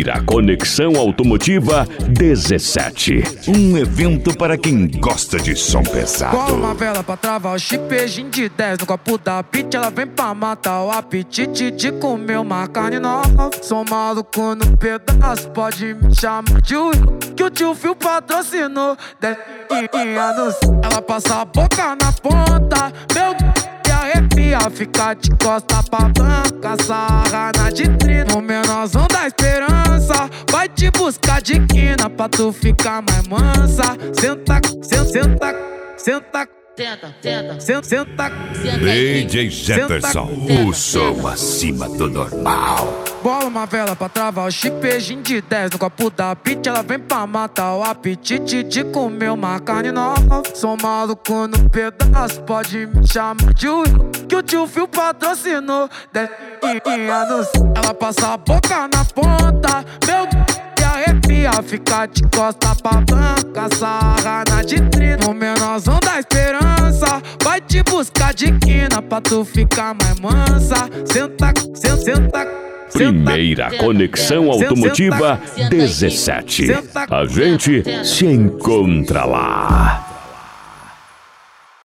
Primeira Conexão Automotiva 17. Um evento para quem gosta de som pesado. Cola uma vela pra travar o chipejinho de 10 no copo da pit. Ela vem pra matar o apetite de comer uma carne nova. Sou maluco no pedaço, pode me chamar de Will, que o tio Phil patrocinou. 10 anos, ela passa a boca na ponta. Meu e arrepia, fica de costa pra banca. Sarra na vitrine, o menorzão da esperança vai te buscar de quina pra tu ficar mais mansa. Senta, senta, senta. Senta, DJ Jefferson, o som acima do normal. Bola uma vela pra travar o chipejinho de 10 no copo da pit. Ela vem pra matar o apetite de comer uma carne nova. Sou maluco no pedaço, pode me chamar de Will, que o tio Phil patrocinou. 10 anos, ela passa a boca na ponta. Meu e arrepia, fica de costa pra banca. Sarra na vitrine, o menorzão da esperança vai te buscar de quina pra tu ficar mais mansa. Senta, senta. Primeira Conexão Automotiva 17. A gente se encontra lá.